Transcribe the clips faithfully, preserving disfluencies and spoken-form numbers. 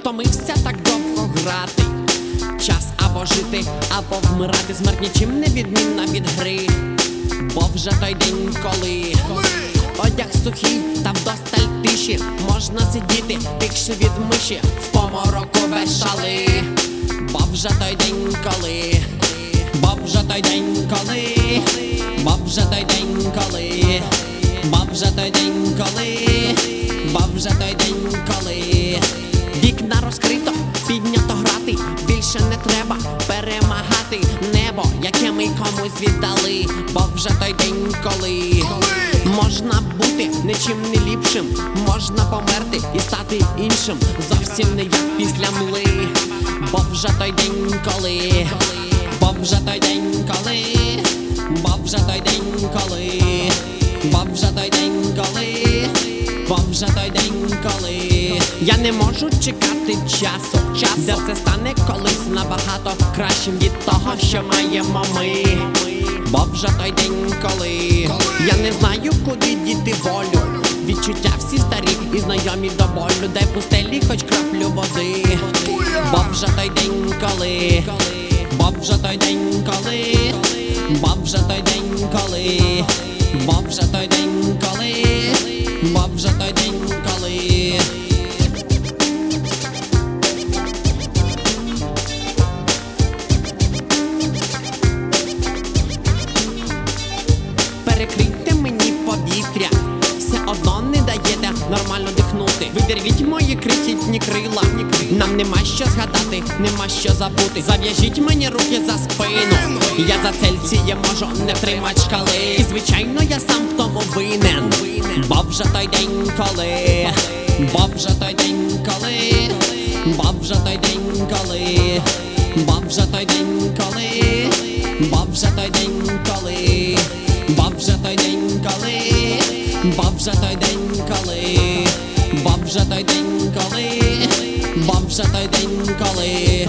втомився так довго грати. Час або жити, або вмирати. Смерть нічим не відмінна від гри. Бо вже той день, коли одяг сухий та вдосталь тиші, можна сидіти тихше від миші в помороку без шали. Бо вже той день, коли Бо вже той день, коли Бо вже той день, коли Бо вже той день, коли Бо вже той день, коли вікна розкрито, піднято грати. Більше не треба перемагати небо, яке ми комусь віддали. Бо вже той день, коли можна бути нічим не ліпшим, можна померти і стати іншим, зовсім не як після мли. Бо вже той день, коли Бо вже той день, коли Бо вже той день, коли Бо вже той день, коли Бо вже той день, коли я не можу чекати часу, часу, де все стане колись набагато кращим від того, що маємо ми. Бо вже той день, коли я не знаю, куди діти волю. Відчуття всі старі і знайомі до болю. Дай пустелі хоч краплю води. Бо вже той день, коли Бо вже той день, коли Бо вже той день, коли Бо вже той день, коли Бо вже той день, коли перекрийте мені повітря, все одно не даєте нормально дихнути. Видервіть мої крихітні крила, нам нема що згадати, нема що забути. Зав'яжіть мені руки за спину, я за цельці я можу не втримать шкали. І звичайно я сам в тому винен. Бо вже той день, коли Бо вже той день, коли Бо вже той день, коли Бо вже той день, коли Бо вже той день, коли Бо вже той день, коли Бо вже той день, коли Бо вже той день, коли Бо вже той день, коли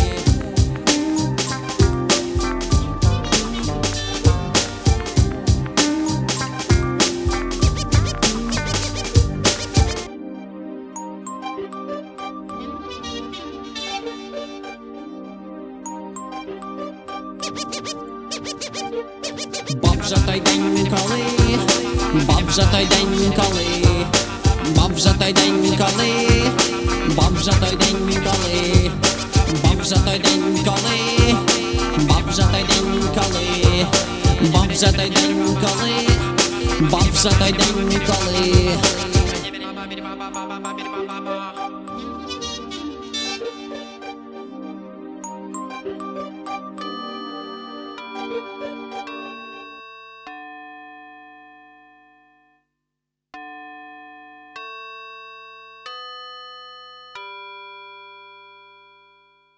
Бо вже той день, коли Бо вже той день, коли Бо вже той день, коли Бо вже той день, коли Бо вже той день, коли Бо вже той день, коли Бо вже той день, коли Бо вже той день, коли